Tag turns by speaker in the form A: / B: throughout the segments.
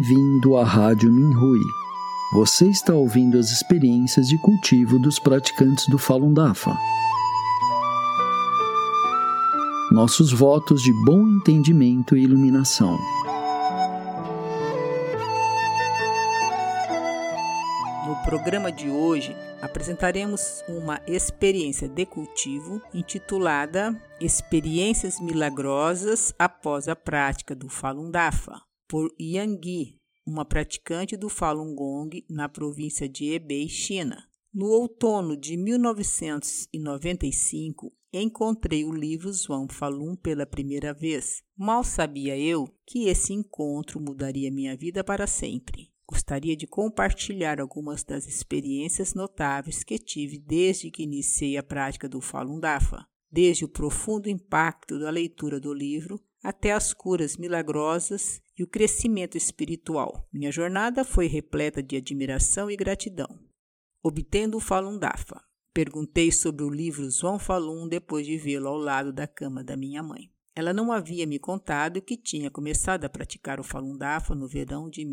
A: Bem-vindo à Rádio Minhui. Você está ouvindo as experiências de cultivo dos praticantes do Falun Dafa. Nossos votos de bom entendimento e iluminação.
B: No programa de hoje, apresentaremos uma experiência de cultivo intitulada Experiências Milagrosas após a prática do Falun Dafa, por Yang, uma praticante do Falun Gong na província de Hebei, China. No outono de 1995, encontrei o livro Zhuang Falun pela primeira vez. Mal sabia eu que esse encontro mudaria minha vida para sempre. Gostaria de compartilhar algumas das experiências notáveis que tive desde que iniciei a prática do Falun Dafa, desde o profundo impacto da leitura do livro até as curas milagrosas e o crescimento espiritual. Minha jornada foi repleta de admiração e gratidão. Obtendo o Falun Dafa, perguntei sobre o livro Zhuang Falun depois de vê-lo ao lado da cama da minha mãe. Ela não havia me contado que tinha começado a praticar o Falun Dafa no verão de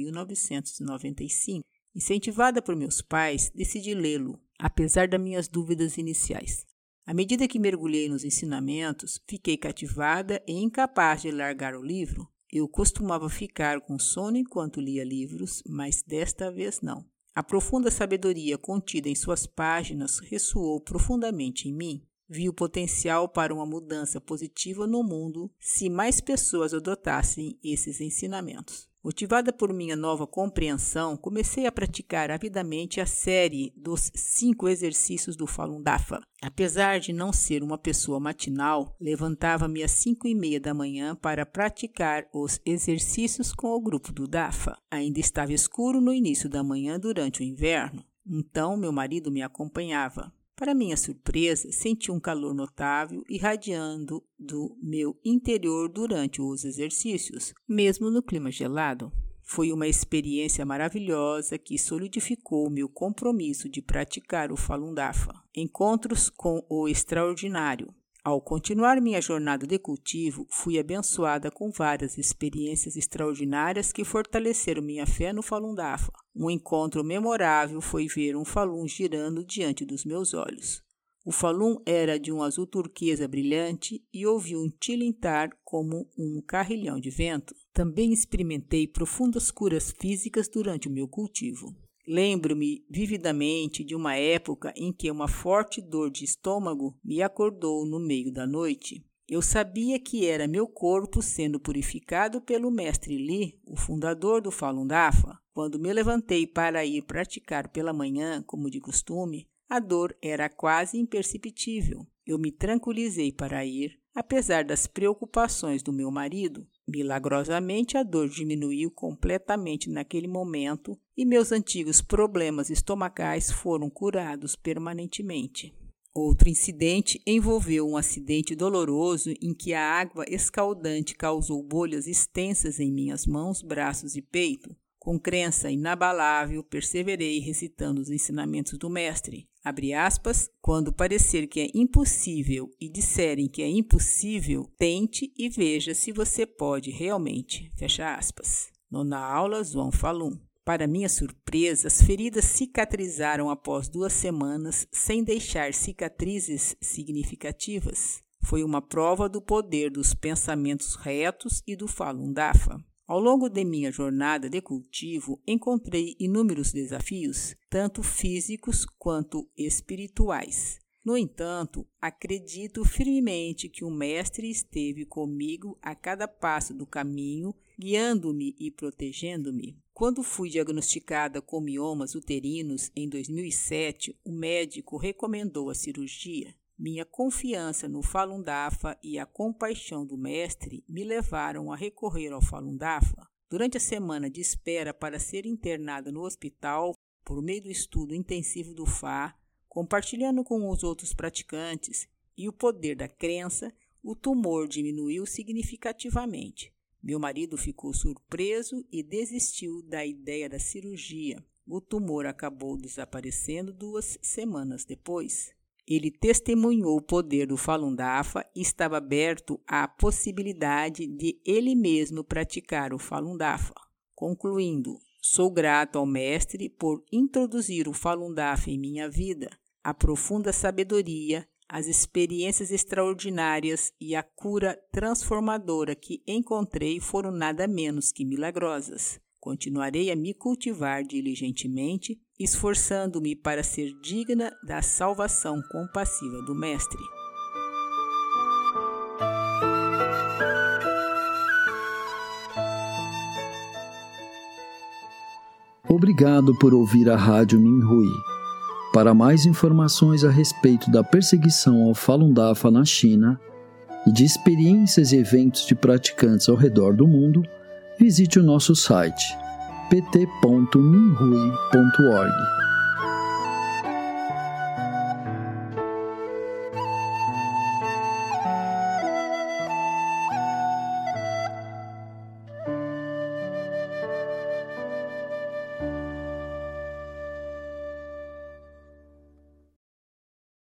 B: 1995. Incentivada por meus pais, decidi lê-lo, apesar das minhas dúvidas iniciais. À medida que mergulhei nos ensinamentos, fiquei cativada e incapaz de largar o livro. Eu costumava ficar com sono enquanto lia livros, mas desta vez não. A profunda sabedoria contida em suas páginas ressoou profundamente em mim. Vi o potencial para uma mudança positiva no mundo se mais pessoas adotassem esses ensinamentos. Motivada por minha nova compreensão, comecei a praticar avidamente a série dos 5 exercícios do Falun Dafa. Apesar de não ser uma pessoa matinal, levantava-me às 5:30 da manhã para praticar os exercícios com o grupo do Dafa. Ainda estava escuro no início da manhã durante o inverno, então meu marido me acompanhava. Para minha surpresa, senti um calor notável irradiando do meu interior durante os exercícios, mesmo no clima gelado. Foi uma experiência maravilhosa que solidificou meu compromisso de praticar o Falun Dafa. Encontros com o extraordinário. Ao continuar minha jornada de cultivo, fui abençoada com várias experiências extraordinárias que fortaleceram minha fé no Falun Dafa. Um encontro memorável foi ver um Falun girando diante dos meus olhos. O Falun era de um azul turquesa brilhante e ouvi um tilintar como um carrilhão de vento. Também experimentei profundas curas físicas durante o meu cultivo. Lembro-me vividamente de uma época em que uma forte dor de estômago me acordou no meio da noite. Eu sabia que era meu corpo sendo purificado pelo mestre Li, o fundador do Falun Dafa. Quando me levantei para ir praticar pela manhã, como de costume, a dor era quase imperceptível. Eu me tranquilizei para ir, apesar das preocupações do meu marido. Milagrosamente, a dor diminuiu completamente naquele momento e meus antigos problemas estomacais foram curados permanentemente. Outro incidente envolveu um acidente doloroso em que a água escaldante causou bolhas extensas em minhas mãos, braços e peito. Com crença inabalável, perseverei recitando os ensinamentos do mestre. Abre aspas, quando parecer que é impossível e disserem que é impossível, tente e veja se você pode realmente. Fecha aspas. Nona aula, Zhuang Falun. Para minha surpresa, as feridas cicatrizaram após 2 semanas, sem deixar cicatrizes significativas. Foi uma prova do poder dos pensamentos retos e do Falun Dafa. Ao longo de minha jornada de cultivo, encontrei inúmeros desafios, tanto físicos quanto espirituais. No entanto, acredito firmemente que o Mestre esteve comigo a cada passo do caminho, guiando-me e protegendo-me. Quando fui diagnosticada com miomas uterinos em 2007, o médico recomendou a cirurgia. Minha confiança no Falun Dafa e a compaixão do mestre me levaram a recorrer ao Falun Dafa. Durante a semana de espera para ser internada no hospital, por meio do estudo intensivo do Fa, compartilhando com os outros praticantes e o poder da crença, o tumor diminuiu significativamente. Meu marido ficou surpreso e desistiu da ideia da cirurgia. O tumor acabou desaparecendo 2 semanas depois. Ele testemunhou o poder do Falun Dafa e estava aberto à possibilidade de ele mesmo praticar o Falun Dafa. Concluindo, sou grato ao Mestre por introduzir o Falun Dafa em minha vida. A profunda sabedoria, as experiências extraordinárias e a cura transformadora que encontrei foram nada menos que milagrosas. Continuarei a me cultivar diligentemente, esforçando-me para ser digna da salvação compassiva do Mestre.
A: Obrigado por ouvir a Rádio Minhui. Para mais informações a respeito da perseguição ao Falun Dafa na China e de experiências e eventos de praticantes ao redor do mundo, visite o nosso site pt.minhui.org.